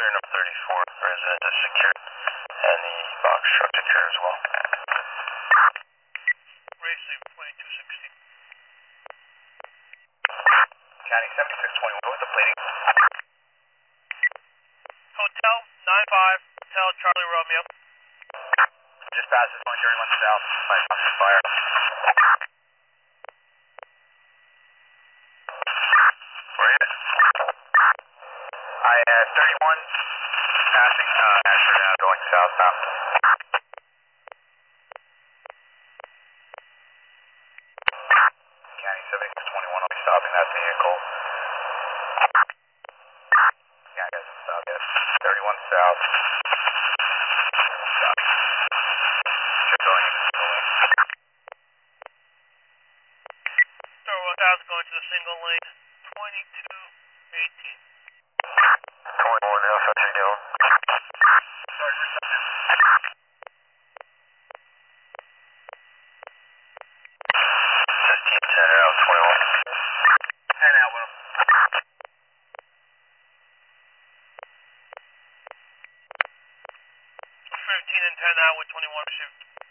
clear number 34. Resident is secure. And the box truck secure as well. Racing 2260. County 7621, what was the plating? Hotel 95, Hotel Charlie Romeo. Just passes 131 south, 5 box fire. Where are you? 31, passing Ashford now, going southbound. County 7621, I'll be stopping that vehicle. Yeah, guys, stop, yes. 31 south. Stop. Just going into single lane. Star 1000 going to the single lane, 2218. 21 else, what you doing? Sorry, reception. 1510 out, 21. 10 out with him. 15 and 10 out with 21 shift.